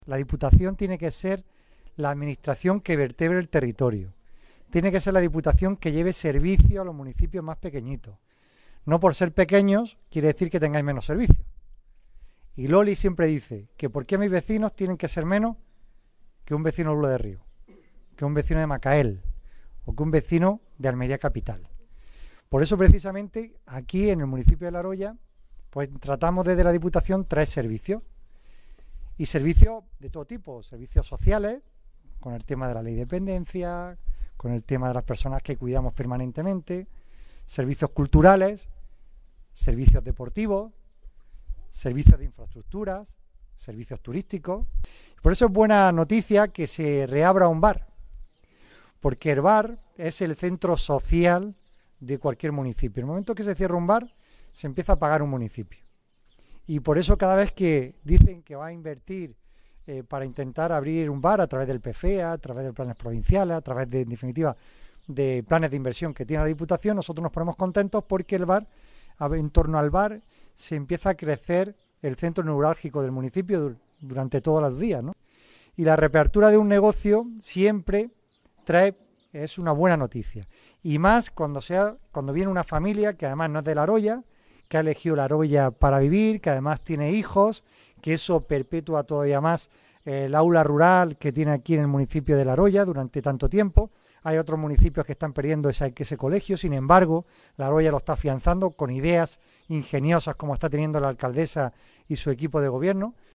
La Diputación tiene que ser la administración que vertebre el territorio. Tiene que ser la Diputación que lleve servicio a los municipios más pequeñitos. No por ser pequeños quiere decir que tengáis menos servicios. Y Loli siempre dice que ¿por qué mis vecinos tienen que ser menos que un vecino de Lulo de Río, que un vecino de Macael o que un vecino de Almería Capital? Por eso precisamente aquí en el municipio de La Roya pues tratamos desde la Diputación 3 servicios. Y servicios de todo tipo, servicios sociales, con el tema de la ley de dependencia, con el tema de las personas que cuidamos permanentemente, servicios culturales, servicios deportivos, servicios de infraestructuras, servicios turísticos. Por eso es buena noticia que se reabra un bar, porque el bar es el centro social de cualquier municipio. En el momento que se cierra un bar, se empieza a pagar un municipio. Y por eso cada vez que dicen que va a invertir para intentar abrir un bar a través del PFEA, a través de planes provinciales, a través de, en definitiva, de planes de inversión que tiene la Diputación, nosotros nos ponemos contentos porque el bar, en torno al bar, se empieza a crecer el centro neurálgico del municipio durante todos los días, ¿no? Y la reapertura de un negocio siempre es una buena noticia. Y más cuando viene una familia que además no es de La Roya, que ha elegido La Roya para vivir, que además tiene hijos, que eso perpetúa todavía más el aula rural que tiene aquí en el municipio de La Roya durante tanto tiempo. Hay otros municipios que están perdiendo ese colegio, sin embargo, La Roya lo está afianzando con ideas ingeniosas como está teniendo la alcaldesa y su equipo de gobierno.